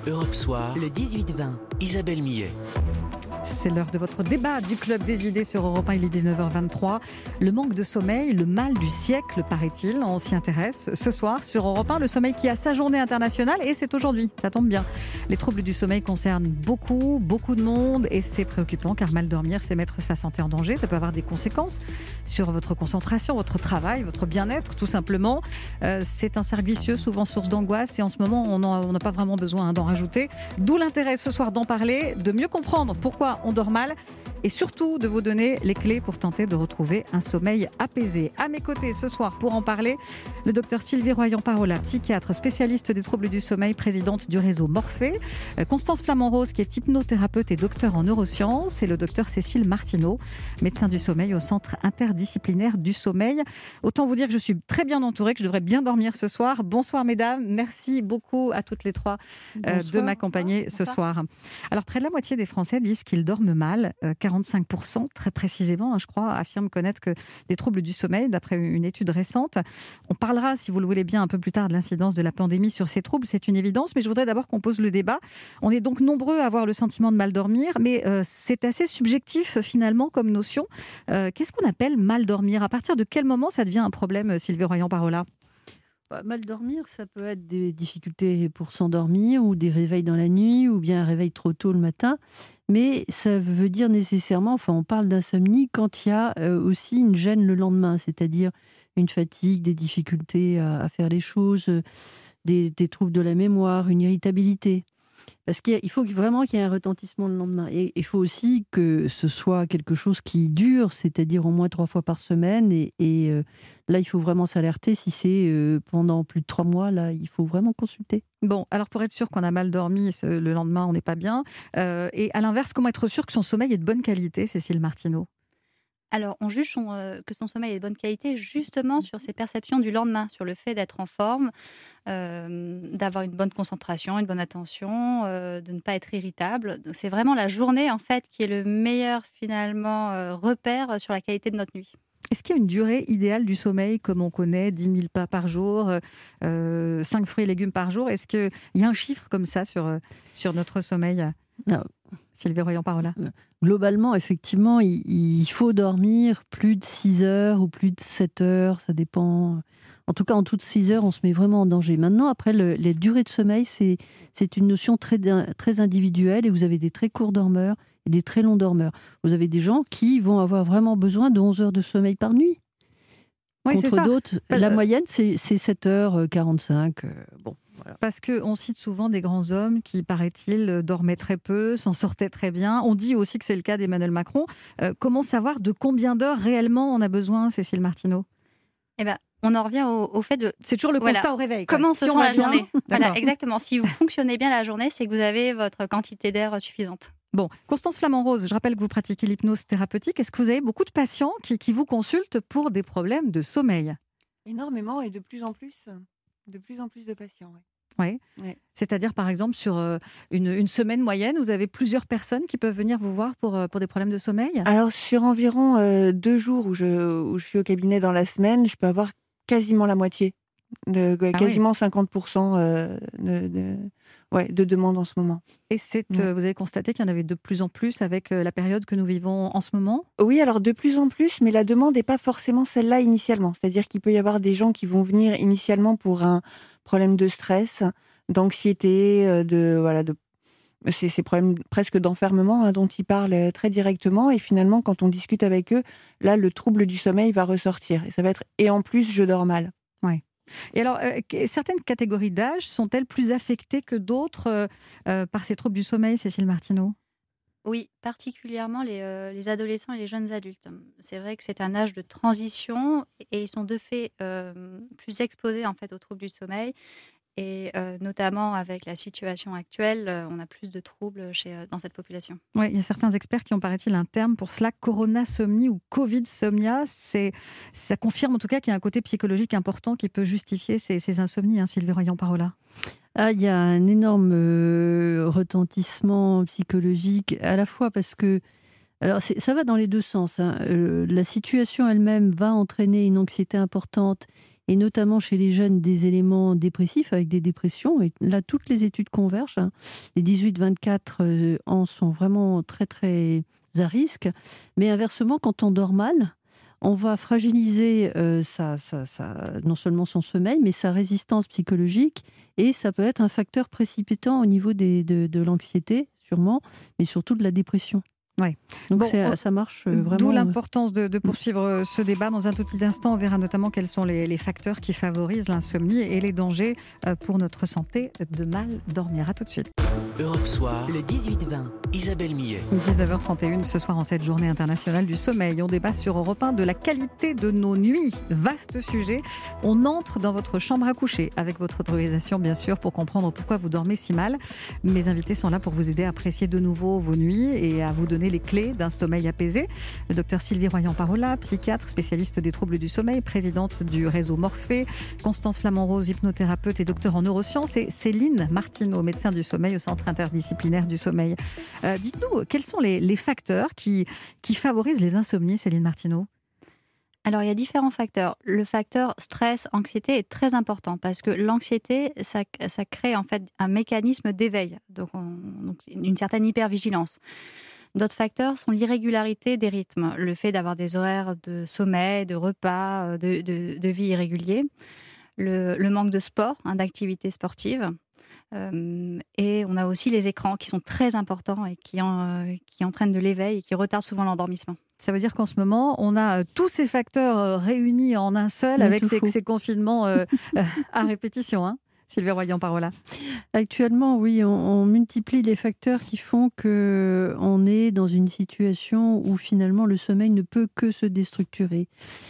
Europe Soir, le 18-20. Isabelle Millet. C'est l'heure de votre débat du Club des idées sur Europe 1, il est 19h23. Le manque de sommeil, le mal du siècle, paraît-il. On s'y intéresse ce soir sur Europe 1. Le sommeil qui a sa journée internationale et c'est aujourd'hui, ça tombe bien. Les troubles du sommeil concernent beaucoup de monde et c'est préoccupant car mal dormir, c'est mettre sa santé en danger. Ça peut avoir des conséquences sur votre concentration, votre travail, votre bien-être, tout simplement. C'est un cercle vicieux, souvent source d'angoisse et en ce moment, on n'a pas vraiment besoin d'en rajouter. D'où l'intérêt ce soir d'en parler, de mieux comprendre pourquoi on dort mal et surtout de vous donner les clés pour tenter de retrouver un sommeil apaisé. À mes côtés ce soir pour en parler, le docteur Sylvie Royan-Parola, psychiatre spécialiste des troubles du sommeil, présidente du réseau Morphée, Constance Flamand-Rose qui est hypnothérapeute et docteur en neurosciences et le docteur Cécile Martineau, médecin du sommeil au centre interdisciplinaire du sommeil. Autant vous dire que je suis très bien entourée, que je devrais bien dormir ce soir. Bonsoir mesdames, merci beaucoup à toutes les trois de m'accompagner ce soir. Alors près de la moitié des Français disent qu'ils dorment mal, 45% très précisément, je crois, affirment connaître que des troubles du sommeil, d'après une étude récente. On parlera, si vous le voulez bien, un peu plus tard de l'incidence de la pandémie sur ces troubles, c'est une évidence, mais je voudrais d'abord qu'on pose le débat. On est donc nombreux à avoir le sentiment de mal dormir, mais c'est assez subjectif finalement comme notion. Qu'est-ce qu'on appelle mal dormir ? À partir de quel moment ça devient un problème, Sylvie Royan-Parola ? Mal dormir, ça peut être des difficultés pour s'endormir ou des réveils dans la nuit ou bien un réveil trop tôt le matin. Mais ça veut dire nécessairement, on parle d'insomnie quand il y a aussi une gêne le lendemain, c'est-à-dire une fatigue, des difficultés à faire les choses, des troubles de la mémoire, une irritabilité. Parce qu'il faut vraiment qu'il y ait un retentissement le lendemain. Et il faut aussi que ce soit quelque chose qui dure, c'est-à-dire au moins 3 fois par semaine. Et là, il faut vraiment s'alerter. Si c'est pendant plus de 3 mois, là, il faut vraiment consulter. Bon, alors pour être sûr qu'on a mal dormi, le lendemain, on n'est pas bien. Et à l'inverse, comment être sûr que son sommeil est de bonne qualité, Cécile Martineau ? Alors, on juge que son sommeil est de bonne qualité justement sur ses perceptions du lendemain, sur le fait d'être en forme, d'avoir une bonne concentration, une bonne attention, de ne pas être irritable. Donc, c'est vraiment la journée en fait qui est le meilleur finalement repère sur la qualité de notre nuit. Est-ce qu'il y a une durée idéale du sommeil, comme on connaît, 10 000 pas par jour, 5 fruits et légumes par jour ? Est-ce qu'il y a un chiffre comme ça sur notre sommeil ? Non. Sylvie Royan-Parola. Globalement, effectivement, il faut dormir plus de 6 heures ou plus de 7 heures, ça dépend. En tout cas, en toutes 6 heures, on se met vraiment en danger. Maintenant, après, les durées de sommeil, c'est une notion très individuelle et vous avez des très courts dormeurs et des très longs dormeurs. Vous avez des gens qui vont avoir vraiment besoin de 11 heures de sommeil par nuit. Oui, Contre d'autres, la moyenne, c'est 7h45. Bon. Voilà. Parce qu'on cite souvent des grands hommes qui, paraît-il, dormaient très peu, s'en sortaient très bien. On dit aussi que c'est le cas d'Emmanuel Macron. Comment savoir de combien d'heures réellement on a besoin, Cécile Martineau ? On en revient au fait de... C'est toujours le constat au réveil. Comment se sent la journée ? Voilà, exactement. Si vous fonctionnez bien la journée, c'est que vous avez votre quantité d'air suffisante. Bon, Constance Flamand-Rose, je rappelle que vous pratiquez l'hypnose thérapeutique. Est-ce que vous avez beaucoup de patients qui vous consultent pour des problèmes de sommeil ? Énormément et de plus en plus de patients. Oui. Ouais. C'est-à-dire, par exemple, sur une semaine moyenne, vous avez plusieurs personnes qui peuvent venir vous voir pour des problèmes de sommeil ? Alors, sur environ 2 jours où je suis au cabinet dans la semaine, je peux avoir quasiment la moitié, quasiment 50% de demandes en ce moment. Et vous avez constaté qu'il y en avait de plus en plus avec la période que nous vivons en ce moment ? Oui, alors de plus en plus, mais la demande n'est pas forcément celle-là initialement. C'est-à-dire qu'il peut y avoir des gens qui vont venir initialement pour un problème de stress, d'anxiété, ces problèmes presque d'enfermement dont ils parlent très directement. Et finalement, quand on discute avec eux, là, le trouble du sommeil va ressortir. Et ça va être « et en plus, je dors mal ». Ouais. Et alors, certaines catégories d'âge sont-elles plus affectées que d'autres par ces troubles du sommeil, Cécile Martineau ? Oui, particulièrement les adolescents et les jeunes adultes. C'est vrai que c'est un âge de transition et ils sont de fait plus exposés en fait aux troubles du sommeil. Et notamment avec la situation actuelle, on a plus de troubles dans cette population. Oui, il y a certains experts qui ont, paraît-il, un terme pour cela, coronasomnie ou covidsomnia. Ça confirme en tout cas qu'il y a un côté psychologique important qui peut justifier ces insomnies, Sylvie Royan-Parola. Il y a un énorme retentissement psychologique, à la fois parce que alors ça va dans les deux sens. La situation elle-même va entraîner une anxiété importante et notamment chez les jeunes des éléments dépressifs avec des dépressions. Et là, toutes les études convergent. Les 18-24 ans sont vraiment très, très à risque. Mais inversement, quand on dort mal, on va fragiliser non seulement son sommeil, mais sa résistance psychologique. Et ça peut être un facteur précipitant au niveau de l'anxiété, sûrement, mais surtout de la dépression. Ouais. Donc ça marche vraiment. D'où l'importance de poursuivre ce débat. Dans un tout petit instant, on verra notamment quels sont les facteurs qui favorisent l'insomnie et les dangers pour notre santé de mal dormir. À tout de suite. Europe Soir, le 18-20. Isabelle Millet. 19h31 ce soir en cette journée internationale du sommeil. On débat sur Europe 1 de la qualité de nos nuits. Vaste sujet. On entre dans votre chambre à coucher avec votre autorisation bien sûr pour comprendre pourquoi vous dormez si mal. Mes invités sont là pour vous aider à apprécier de nouveau vos nuits et à vous donner les clés d'un sommeil apaisé. Le docteur Sylvie Royan-Parola, psychiatre, spécialiste des troubles du sommeil, présidente du réseau Morphée, Constance Flamand-Rose, hypnothérapeute et docteur en neurosciences, et Céline Martineau, médecin du sommeil au Centre interdisciplinaire du sommeil. Dites-nous, quels sont les facteurs qui favorisent les insomnies, Céline Martineau ? Alors, il y a différents facteurs. Le facteur stress, anxiété est très important parce que l'anxiété, ça crée en fait un mécanisme d'éveil, donc une certaine hypervigilance. D'autres facteurs sont l'irrégularité des rythmes, le fait d'avoir des horaires de sommeil, de repas, de vie irréguliers, le manque de sport, d'activité sportive. Et on a aussi les écrans qui sont très importants et qui entraînent de l'éveil et qui retardent souvent l'endormissement. Ça veut dire qu'en ce moment, on a tous ces facteurs réunis en un seul avec ces confinements à répétition, hein, Sylvie Royan-Parola. Actuellement, oui, on multiplie les facteurs qui font qu'on est dans une situation où finalement le sommeil ne peut que se déstructurer.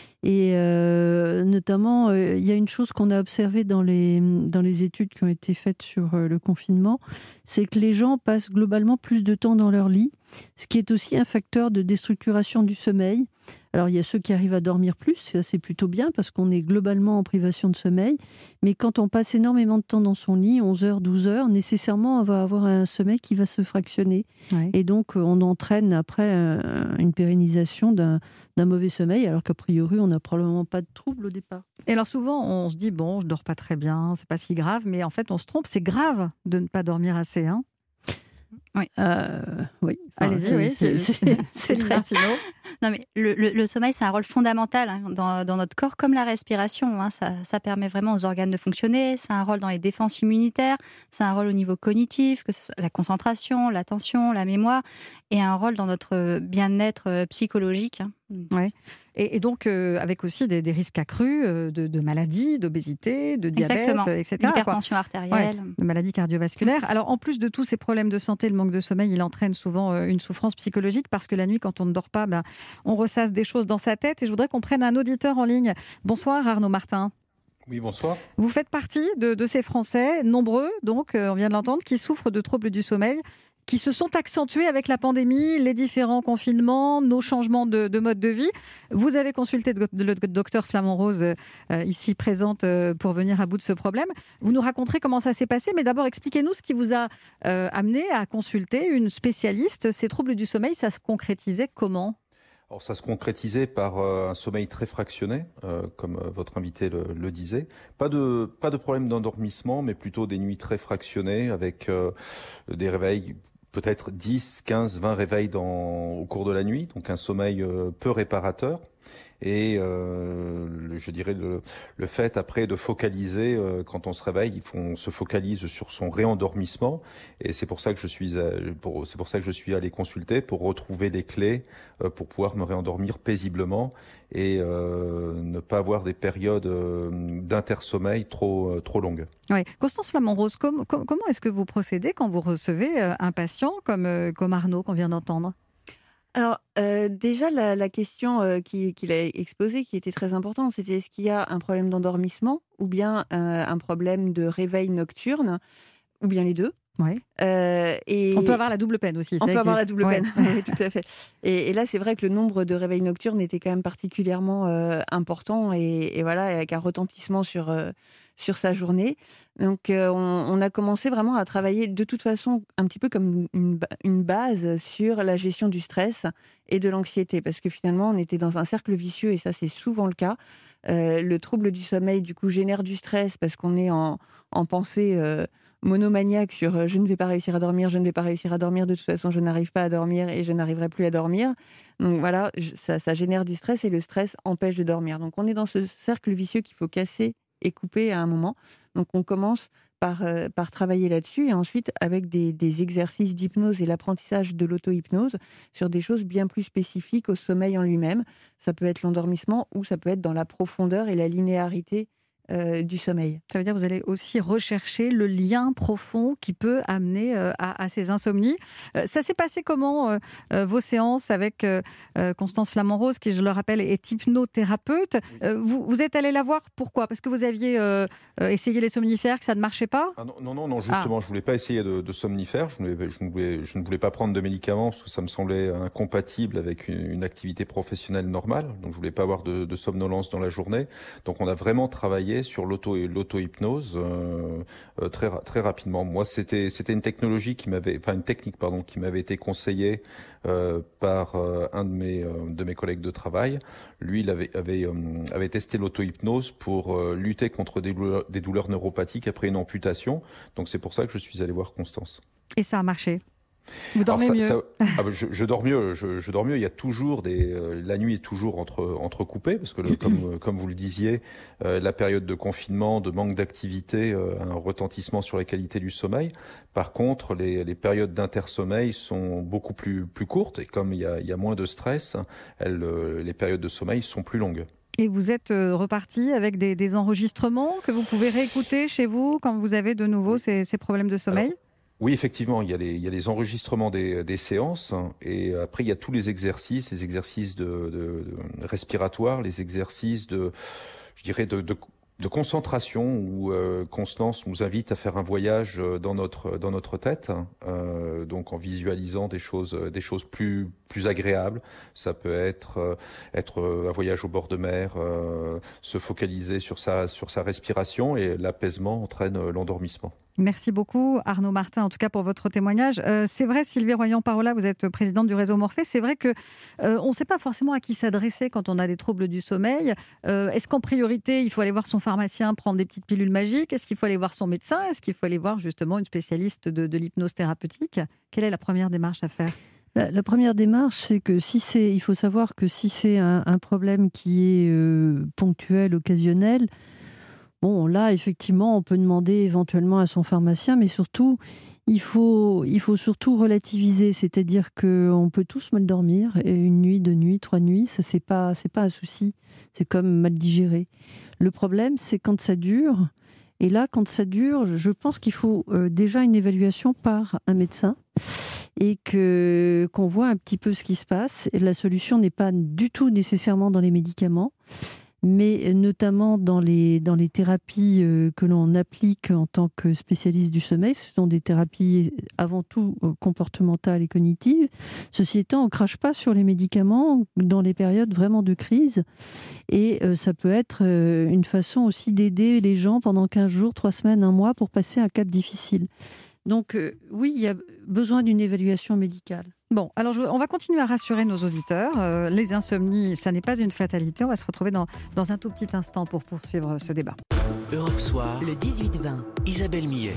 Et notamment, il y a une chose qu'on a observée dans les études qui ont été faites sur le confinement, c'est que les gens passent globalement plus de temps dans leur lit, ce qui est aussi un facteur de déstructuration du sommeil. Alors, il y a ceux qui arrivent à dormir plus, ça c'est plutôt bien parce qu'on est globalement en privation de sommeil. Mais quand on passe énormément de temps dans son lit, 11 heures, 12 heures, nécessairement on va avoir un sommeil qui va se fractionner. Ouais. Et donc, on entraîne après une pérennisation d'un mauvais sommeil, alors qu'a priori, on n'a probablement pas de trouble au départ. Et alors souvent, on se dit, bon, je dors pas très bien, c'est pas si grave, mais en fait, on se trompe, c'est grave de ne pas dormir assez, hein. Oui. Oui. Allez-y, oui. C'est très... Martineau. Non, mais le sommeil, c'est un rôle fondamental dans notre corps, comme la respiration. Ça permet vraiment aux organes de fonctionner. C'est un rôle dans les défenses immunitaires. C'est un rôle au niveau cognitif, que ce soit la concentration, l'attention, la mémoire, et un rôle dans notre bien-être psychologique. Ouais. Et donc, avec aussi des risques accrus de maladies, d'obésité, de diabète, etc. D'hypertension artérielle. Ouais, de maladies cardiovasculaires. Alors, en plus de tous ces problèmes de santé, le manque de sommeil, il entraîne souvent une souffrance psychologique parce que la nuit, quand on ne dort pas, on ressasse des choses dans sa tête. Et je voudrais qu'on prenne un auditeur en ligne. Bonsoir, Arnaud Martin. Oui, bonsoir. Vous faites partie de ces Français, nombreux, donc, on vient de l'entendre, qui souffrent de troubles du sommeil, qui se sont accentués avec la pandémie, les différents confinements, nos changements de mode de vie. Vous avez consulté le docteur Flamand-Rose, ici présente, pour venir à bout de ce problème. Vous nous raconterez comment ça s'est passé, mais d'abord, expliquez-nous ce qui vous a amené à consulter une spécialiste. Ces troubles du sommeil, ça se concrétisait comment ? Alors, ça se concrétisait par un sommeil très fractionné, comme votre invité le disait. Pas de problème d'endormissement, mais plutôt des nuits très fractionnées avec des réveils, peut-être 10, 15, 20 réveils au cours de la nuit, donc un sommeil peu réparateur. Et je dirais le fait après de focaliser quand on se réveille, on se focalise sur son réendormissement. Et c'est pour ça que je suis allé consulter pour retrouver des clés pour pouvoir me réendormir paisiblement et ne pas avoir des périodes d'intersommeil trop longues. Oui. Constance Flamand-Rose, comment est-ce que vous procédez quand vous recevez un patient comme Arnaud qu'on vient d'entendre ? Alors, déjà, la question qu'il a exposée, qui était très importante, c'était est-ce qu'il y a un problème d'endormissement ou bien un problème de réveil nocturne, ou bien les deux. Ouais. Et on peut avoir la double peine aussi. On ça peut avoir la existe. double peine, oui, tout à fait. Et là, c'est vrai que le nombre de réveils nocturnes était quand même particulièrement important et voilà, avec un retentissement sur sa journée. Donc, on a commencé vraiment à travailler de toute façon un petit peu comme une base sur la gestion du stress et de l'anxiété, parce que finalement, on était dans un cercle vicieux et ça, c'est souvent le cas. Le trouble du sommeil, du coup, génère du stress parce qu'on est en pensée monomaniaque sur je ne vais pas réussir à dormir, je ne vais pas réussir à dormir, de toute façon je n'arrive pas à dormir et je n'arriverai plus à dormir. Donc voilà, ça génère du stress et le stress empêche de dormir. Donc on est dans ce cercle vicieux qu'il faut casser et couper à un moment. Donc on commence par travailler là-dessus et ensuite avec des exercices d'hypnose et l'apprentissage de l'auto-hypnose sur des choses bien plus spécifiques au sommeil en lui-même. Ça peut être l'endormissement ou ça peut être dans la profondeur et la linéarité du sommeil. Ça veut dire que vous allez aussi rechercher le lien profond qui peut amener à ces insomnies. Ça s'est passé comment vos séances avec Constance Flamand-Rose, qui, je le rappelle, est hypnothérapeute. Vous êtes allé la voir, pourquoi ? Parce que vous aviez essayé les somnifères, que ça ne marchait pas ? Non, justement, je ne voulais pas essayer de somnifères. Je ne voulais pas prendre de médicaments parce que ça me semblait incompatible avec une activité professionnelle normale. Donc, je ne voulais pas avoir de somnolence dans la journée. Donc, on a vraiment travaillé sur l'auto-hypnose très rapidement. Moi, c'était une technique qui m'avait été conseillée par un de mes collègues de travail. Lui, il avait testé l'auto-hypnose pour lutter contre des douleurs neuropathiques après une amputation. Donc c'est pour ça que je suis allé voir Constance. Et ça a marché ? Vous dormez mieux ? Je dors mieux. Je dors mieux. Il y a toujours la nuit est toujours entrecoupée parce que comme vous le disiez, la période de confinement, de manque d'activité, a un retentissement sur la qualité du sommeil. Par contre, les périodes d'intersommeil sont beaucoup plus courtes et comme il y a moins de stress, les périodes de sommeil sont plus longues. Et vous êtes reparti avec des enregistrements que vous pouvez réécouter chez vous quand vous avez de nouveau ces problèmes de sommeil ? Oui, effectivement, il y a les enregistrements des séances et après il y a tous les exercices de respiratoires, les exercices de concentration où Constance nous invite à faire un voyage dans notre tête, donc en visualisant des choses plus agréables. Ça peut être un voyage au bord de mer, se focaliser sur sa respiration et l'apaisement entraîne l'endormissement. Merci beaucoup Arnaud Martin, en tout cas pour votre témoignage. C'est vrai, Sylvie Royan-Parola, vous êtes présidente du réseau Morphée. C'est vrai que on ne sait pas forcément à qui s'adresser quand on a des troubles du sommeil. Est-ce qu'en priorité, il faut aller voir son pharmacien, prendre des petites pilules magiques ? Est-ce qu'il faut aller voir son médecin ? Est-ce qu'il faut aller voir justement une spécialiste de l'hypnose thérapeutique ? Quelle est la première démarche à faire ? La première démarche, c'est que il faut savoir que si c'est un problème qui est ponctuel, occasionnel, bon, là, effectivement, on peut demander éventuellement à son pharmacien, mais surtout, il faut surtout relativiser. C'est-à-dire qu'on peut tous mal dormir, et une nuit, 2 nuits, 3 nuits, ça, c'est pas un souci. C'est comme mal digérer. Le problème, c'est quand ça dure. Et là, quand ça dure, je pense qu'il faut déjà une évaluation par un médecin et qu'on voit un petit peu ce qui se passe. Et la solution n'est pas du tout nécessairement dans les médicaments, mais notamment dans les thérapies que l'on applique en tant que spécialiste du sommeil. Ce sont des thérapies avant tout comportementales et cognitives. Ceci étant, on ne crache pas sur les médicaments dans les périodes vraiment de crise. Et ça peut être une façon aussi d'aider les gens pendant 15 jours, 3 semaines, 1 mois pour passer un cap difficile. Donc oui, il y a besoin d'une évaluation médicale. Bon, alors on va continuer à rassurer nos auditeurs. Les insomnies, ça n'est pas une fatalité. On va se retrouver dans un tout petit instant pour poursuivre ce débat. Europe Soir, le 18-20. Isabelle Millet.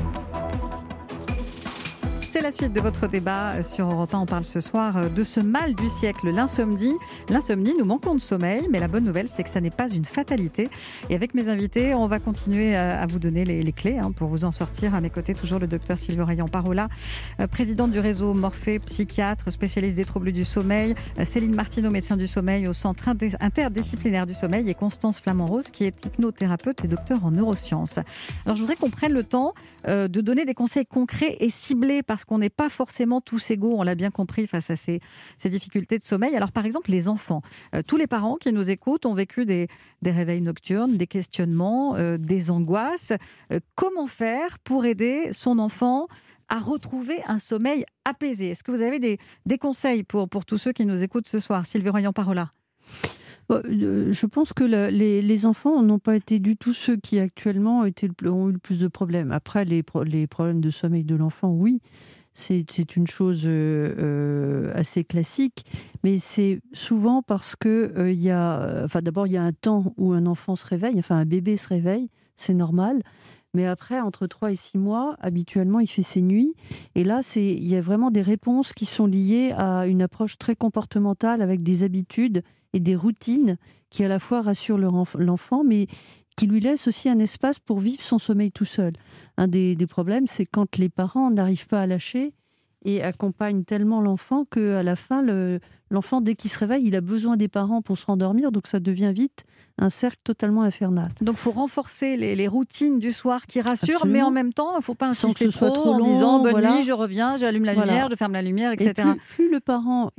C'est la suite de votre débat sur Europe 1. On parle ce soir de ce mal du siècle, l'insomnie. L'insomnie, nous manquons de sommeil, mais la bonne nouvelle, c'est que ça n'est pas une fatalité. Et avec mes invités, on va continuer à vous donner les clés pour vous en sortir. À mes côtés, toujours le docteur Sylvie Royan-Parola, présidente du réseau Morphée, psychiatre, spécialiste des troubles du sommeil. Céline Martineau, médecin du sommeil au Centre interdisciplinaire du sommeil. Et Constance Flamand-Rose, qui est hypnothérapeute et docteur en neurosciences. Alors, je voudrais qu'on prenne le temps de donner des conseils concrets et ciblés parce qu'on n'est pas forcément tous égaux, on l'a bien compris, face à ces difficultés de sommeil. Alors par exemple, les enfants. Tous les parents qui nous écoutent ont vécu des réveils nocturnes, des questionnements, des angoisses. Comment faire pour aider son enfant à retrouver un sommeil apaisé? Est-ce que vous avez des conseils pour tous ceux qui nous écoutent ce soir? Sylvie Royan-Parola. Je pense que les enfants n'ont pas été du tout ceux qui actuellement ont eu le plus de problèmes. Après, les problèmes de sommeil de l'enfant, oui, c'est une chose assez classique, mais c'est souvent parce que d'abord il y a un temps où un enfant se réveille, un bébé se réveille, c'est normal. Mais après, entre 3 et 6 mois, habituellement, il fait ses nuits. Et là, il y a vraiment des réponses qui sont liées à une approche très comportementale avec des habitudes et des routines qui à la fois rassurent l'enfant, mais qui lui laissent aussi un espace pour vivre son sommeil tout seul. Un des problèmes, c'est quand les parents n'arrivent pas à lâcher et accompagnent tellement l'enfant qu'à la fin, l'enfant, dès qu'il se réveille, il a besoin des parents pour se rendormir, donc ça devient vite un cercle totalement infernal. Donc il faut renforcer les routines du soir qui rassurent, Absolument. mais en même temps, il ne faut pas Sans que insister ce soit trop trop en long, disant « bonne voilà. nuit, je reviens, j'allume la Voilà. lumière, je ferme la lumière, etc. » Et plus le parent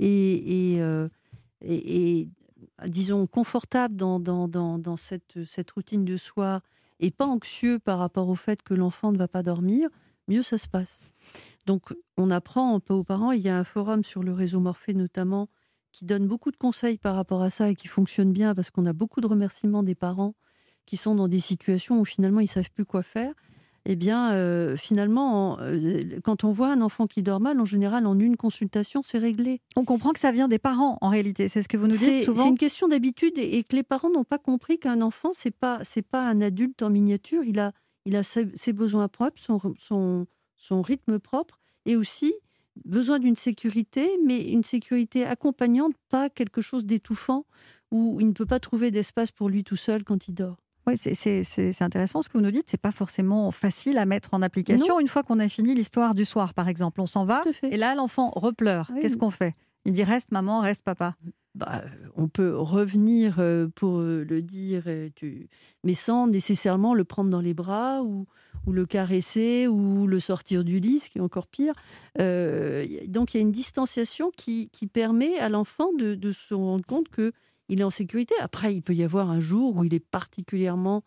est disons, confortable dans cette routine de soir et pas anxieux par rapport au fait que l'enfant ne va pas dormir, mieux ça se passe. Donc, on apprend un peu aux parents. Il y a un forum sur le réseau Morphée, notamment, qui donne beaucoup de conseils par rapport à ça et qui fonctionne bien parce qu'on a beaucoup de remerciements des parents qui sont dans des situations où finalement, ils ne savent plus quoi faire. Eh bien, finalement, quand on voit un enfant qui dort mal, en général, en une consultation, c'est réglé. On comprend que ça vient des parents, en réalité. C'est ce que vous nous dites souvent. C'est une question d'habitude et que les parents n'ont pas compris qu'un enfant, c'est pas un adulte en miniature. Il a ses besoins propres, son rythme propre et aussi besoin d'une sécurité, mais une sécurité accompagnante, pas quelque chose d'étouffant où il ne peut pas trouver d'espace pour lui tout seul quand il dort. Oui, c'est intéressant ce que vous nous dites. C'est pas forcément facile à mettre en application. Non. Une fois qu'on a fini l'histoire du soir, par exemple, on s'en va Tout à fait. et là, l'enfant repleure. Oui. Qu'est-ce qu'on fait? Il dit reste maman, reste papa. On peut revenir pour le dire, mais sans nécessairement le prendre dans les bras ou le caresser ou le sortir du lit, ce qui est encore pire. Donc il y a une distanciation qui permet à l'enfant de se rendre compte qu'il est en sécurité. Après, il peut y avoir un jour où il est particulièrement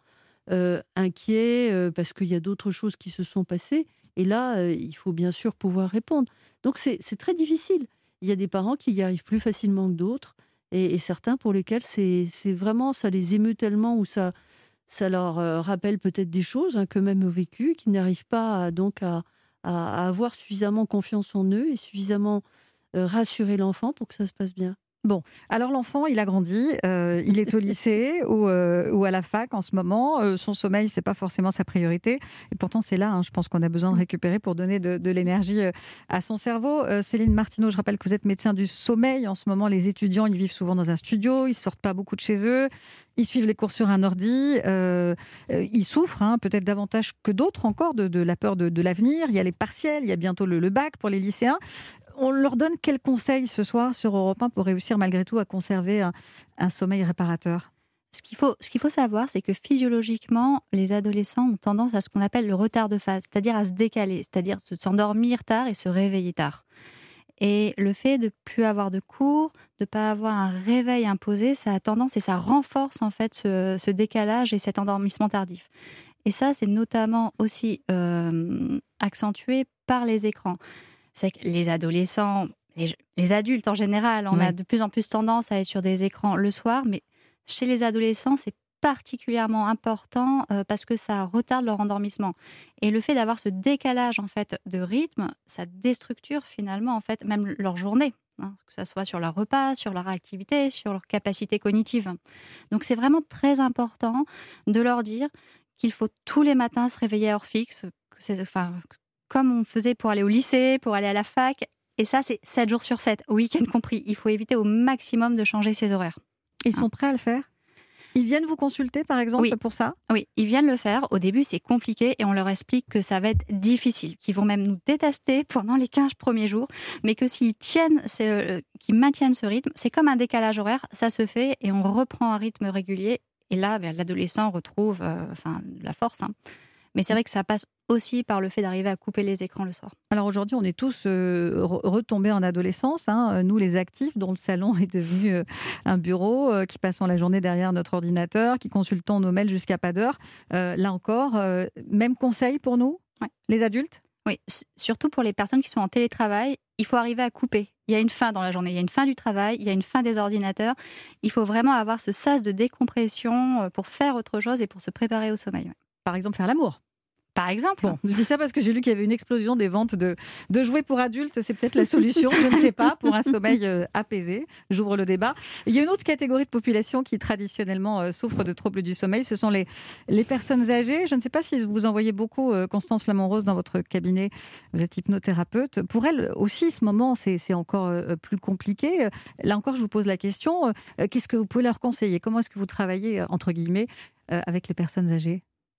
inquiet parce qu'il y a d'autres choses qui se sont passées. Et là, il faut bien sûr pouvoir répondre. Donc c'est très difficile. Il y a des parents qui y arrivent plus facilement que d'autres et certains pour lesquels c'est vraiment, ça les émeut tellement ou ça leur rappelle peut-être des choses qu'eux-mêmes ont vécues, qu'ils n'arrivent pas à avoir suffisamment confiance en eux et suffisamment rassurer l'enfant pour que ça se passe bien. Bon, alors l'enfant, il a grandi, il est au lycée ou à la fac en ce moment. Son sommeil, c'est pas forcément sa priorité. Et pourtant, c'est là, je pense qu'on a besoin de récupérer pour donner de l'énergie à son cerveau. Céline Martineau, je rappelle que vous êtes médecin du sommeil. En ce moment, les étudiants, ils vivent souvent dans un studio, ils sortent pas beaucoup de chez eux, ils suivent les cours sur un ordi, ils souffrent peut-être davantage que d'autres encore de la peur de l'avenir. Il y a les partiels, il y a bientôt le bac pour les lycéens. On leur donne quels conseils ce soir sur Europe 1 pour réussir malgré tout à conserver un sommeil réparateur? Ce qu'il faut savoir, c'est que physiologiquement, les adolescents ont tendance à ce qu'on appelle le retard de phase, c'est-à-dire à se décaler, c'est-à-dire s'endormir tard et se réveiller tard. Et le fait de ne plus avoir de cours, de ne pas avoir un réveil imposé, ça a tendance et ça renforce en fait ce décalage et cet endormissement tardif. Et ça, c'est notamment aussi accentué par les écrans. C'est que les adolescents, les adultes en général, on a de plus en plus tendance à être sur des écrans le soir, mais chez les adolescents, c'est particulièrement important parce que ça retarde leur endormissement. Et le fait d'avoir ce décalage en fait de rythme, ça déstructure finalement en fait même leur journée, que ça soit sur leur repas, sur leur activité, sur leur capacité cognitive. Donc c'est vraiment très important de leur dire qu'il faut tous les matins se réveiller à heure fixe, comme on faisait pour aller au lycée, pour aller à la fac. Et ça, c'est 7 jours sur 7, week-end compris. Il faut éviter au maximum de changer ses horaires. Ils sont prêts à le faire? Ils viennent vous consulter, par exemple, pour ça? Oui, ils viennent le faire. Au début, c'est compliqué et on leur explique que ça va être difficile, qu'ils vont même nous détester pendant les 15 premiers jours, mais que s'ils qu'ils maintiennent ce rythme, c'est comme un décalage horaire, ça se fait et on reprend un rythme régulier. Et là, l'adolescent retrouve la force. Mais c'est vrai que ça passe aussi par le fait d'arriver à couper les écrans le soir. Alors aujourd'hui, on est tous retombés en adolescence, hein, nous les actifs, dont le salon est devenu un bureau, qui passons la journée derrière notre ordinateur, qui consultons nos mails jusqu'à pas d'heure. Là encore, même conseil pour nous, les adultes ? Oui, surtout pour les personnes qui sont en télétravail, il faut arriver à couper. Il y a une fin dans la journée, il y a une fin du travail, il y a une fin des ordinateurs. Il faut vraiment avoir ce sas de décompression pour faire autre chose et pour se préparer au sommeil. Par exemple, faire l'amour. Par exemple. Bon, je dis ça parce que j'ai lu qu'il y avait une explosion des ventes de jouets pour adultes. C'est peut-être la solution, je ne sais pas, pour un sommeil apaisé. J'ouvre le débat. Il y a une autre catégorie de population qui traditionnellement souffre de troubles du sommeil. Ce sont les personnes âgées. Je ne sais pas si vous en voyez beaucoup, Constance Flamand-Rose, dans votre cabinet. Vous êtes hypnothérapeute. Pour elles aussi, ce moment, c'est encore plus compliqué. Là encore, je vous pose la question. Qu'est-ce que vous pouvez leur conseiller ? Comment est-ce que vous travaillez, entre guillemets, avec les personnes âgées ?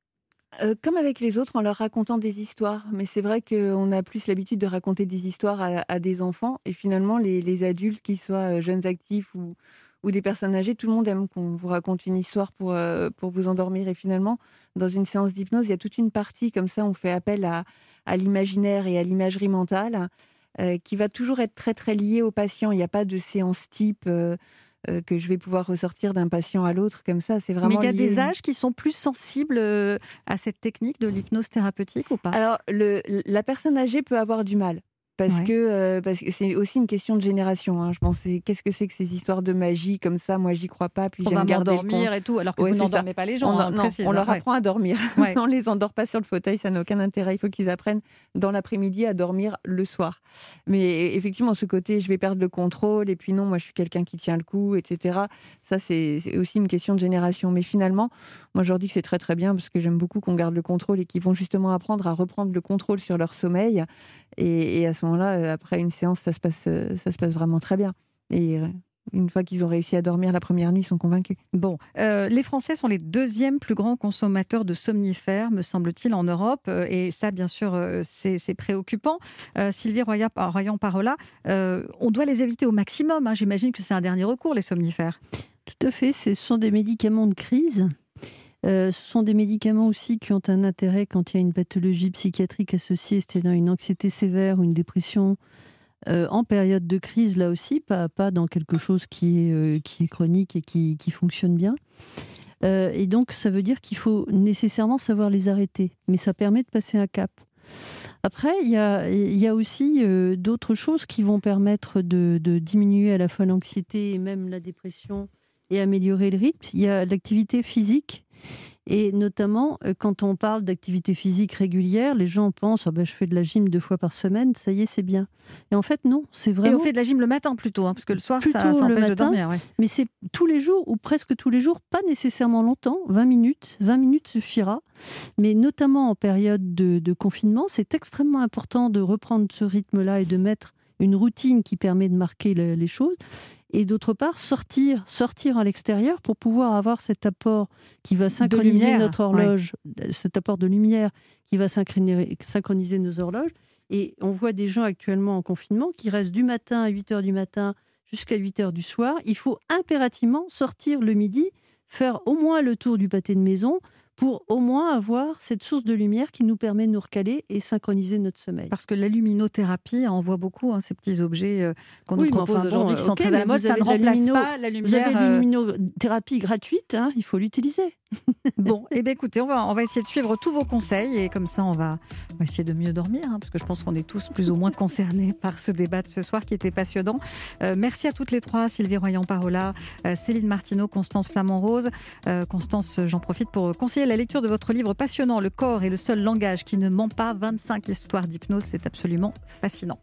Comme avec les autres, en leur racontant des histoires. Mais c'est vrai qu'on a plus l'habitude de raconter des histoires à des enfants. Et finalement, les adultes, qu'ils soient jeunes actifs ou des personnes âgées, tout le monde aime qu'on vous raconte une histoire pour vous endormir. Et finalement, dans une séance d'hypnose, il y a toute une partie, comme ça, on fait appel à l'imaginaire et à l'imagerie mentale, qui va toujours être très, très liée au patient. Il n'y a pas de séance type... que je vais pouvoir ressortir d'un patient à l'autre comme ça, c'est vraiment. Mais il y a lié. des âges qui sont plus sensibles à cette technique de l'hypnose thérapeutique ou pas ? Alors, la personne âgée peut avoir du mal. Parce que c'est aussi une question de génération. Hein. Je pensais, qu'est-ce que c'est que ces histoires de magie comme ça ? Moi, j'y crois pas. Puis on j'aime va garder dormir et tout, alors que vous n'endormez pas les gens. On leur apprend à dormir. On les endort pas sur le fauteuil, ça n'a aucun intérêt. Il faut qu'ils apprennent dans l'après-midi à dormir le soir. Mais effectivement, ce côté, je vais perdre le contrôle. Et puis non, moi, je suis quelqu'un qui tient le coup, etc. Ça, c'est aussi une question de génération. Mais finalement, moi, je leur dis que c'est très très bien parce que j'aime beaucoup qu'on garde le contrôle et qu'ils vont justement apprendre à reprendre le contrôle sur leur sommeil. Et à ce moment-là, après une séance, ça se passe vraiment très bien. Et une fois qu'ils ont réussi à dormir la première nuit, ils sont convaincus. Bon, les Français sont les deuxièmes plus grands consommateurs de somnifères, me semble-t-il, en Europe. Et ça, bien sûr, c'est préoccupant. Sylvie Royan-Parola, on doit les éviter au maximum. Hein. J'imagine que c'est un dernier recours, les somnifères. Tout à fait. Ce sont des médicaments de crise. Ce sont des médicaments aussi qui ont un intérêt quand il y a une pathologie psychiatrique associée, c'est-à-dire une anxiété sévère ou une dépression en période de crise, là aussi, pas dans quelque chose qui est chronique et qui fonctionne bien. Et donc, ça veut dire qu'il faut nécessairement savoir les arrêter. Mais ça permet de passer un cap. Après, il y a aussi d'autres choses qui vont permettre de diminuer à la fois l'anxiété et même la dépression et améliorer le rythme. Il y a l'activité physique. Et notamment, quand on parle d'activité physique régulière, les gens pensent je fais de la gym 2 fois par semaine, ça y est, c'est bien. Et en fait, non, c'est vraiment... Et on fait de la gym le matin plutôt, parce que le soir, ça empêche de dormir. Ouais. Mais c'est tous les jours, ou presque tous les jours, pas nécessairement longtemps, 20 minutes suffira. Mais notamment en période de confinement, c'est extrêmement important de reprendre ce rythme-là et de mettre une routine qui permet de marquer les choses. Et d'autre part, sortir à l'extérieur pour pouvoir avoir cet apport qui va synchroniser notre horloge, cet apport de lumière qui va synchroniser nos horloges. Et on voit des gens actuellement en confinement qui restent du matin à 8h du matin jusqu'à 8h du soir. Il faut impérativement sortir le midi, faire au moins le tour du pâté de maison pour au moins avoir cette source de lumière qui nous permet de nous recaler et synchroniser notre sommeil. Parce que la luminothérapie envoie beaucoup, ces petits objets qu'on nous propose aujourd'hui qui sont très à la mode. Ça ne remplace pas la lumière. Vous avez la luminothérapie gratuite, il faut l'utiliser. Bon, écoutez, on va essayer de suivre tous vos conseils et comme ça, on va essayer de mieux dormir, parce que je pense qu'on est tous plus ou moins concernés par ce débat de ce soir qui était passionnant. Merci à toutes les trois, Sylvie Royan-Parola, Céline Martineau, Constance Flamand-Rose. Constance, j'en profite pour conseiller la lecture de votre livre passionnant, Le corps est le seul langage qui ne ment pas, 25 histoires d'hypnose, c'est absolument fascinant.